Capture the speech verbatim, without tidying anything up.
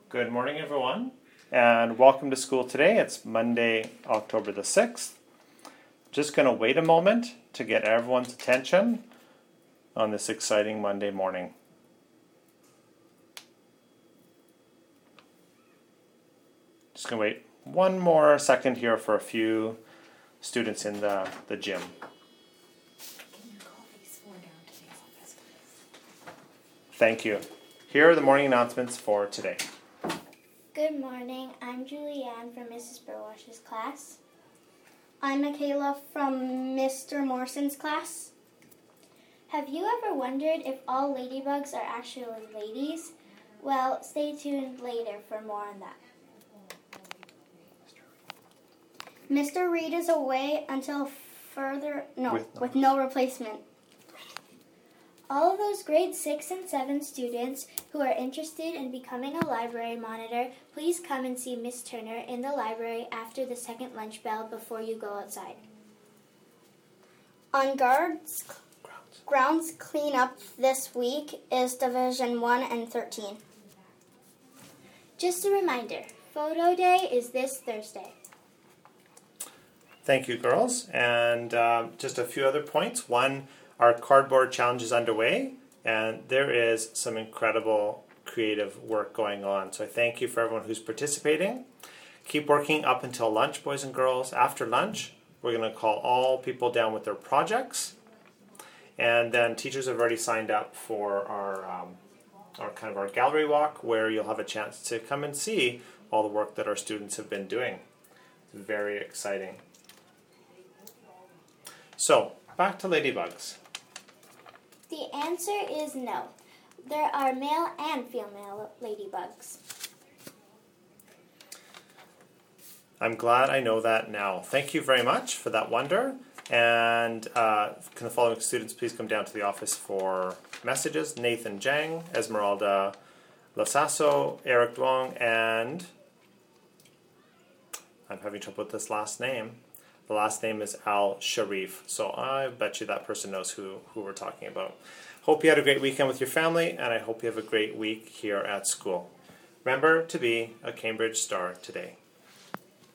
Good morning, everyone, and welcome to school today. It's Monday, October the sixth. Just going to wait a moment to get everyone's attention on this exciting Monday morning. Just going to wait one more second here for a few students in the, the gym. Thank you. Here are the morning announcements for today. Good morning. I'm Julianne from Missus Burwash's class. I'm Michaela from Mister Morrison's class. Have you ever wondered if all ladybugs are actually ladies? Well, stay tuned later for more on that. Mister Reed is away until further, no, with no, with no replacement. All of those grade six and seven students who are interested in becoming a library monitor, please come and see Miss Turner in the library after the second lunch bell before you go outside. On guards, grounds, grounds cleanup this week is Division one and thirteen. Just a reminder, photo day is this Thursday. Thank you, girls. And uh, just a few other points. One, our cardboard challenge is underway, and there is some incredible creative work going on. So I thank you for everyone who's participating. Keep working up until lunch, boys and girls. After lunch, we're going to call all people down with their projects. And then teachers have already signed up for our, um, our kind of our gallery walk, where you'll have a chance to come and see all the work that our students have been doing. It's very exciting. So, back to ladybugs. The answer is no. There are male and female ladybugs. I'm glad I know that now. Thank you very much for that wonder. And uh, can the following students please come down to the office for messages? Nathan Jang, Esmeralda Lasasso, Eric Duong, and I'm having trouble with this last name. The last name is Al Sharif, so I bet you that person knows who, who we're talking about. Hope you had a great weekend with your family, and I hope you have a great week here at school. Remember to be a Cambridge Star today.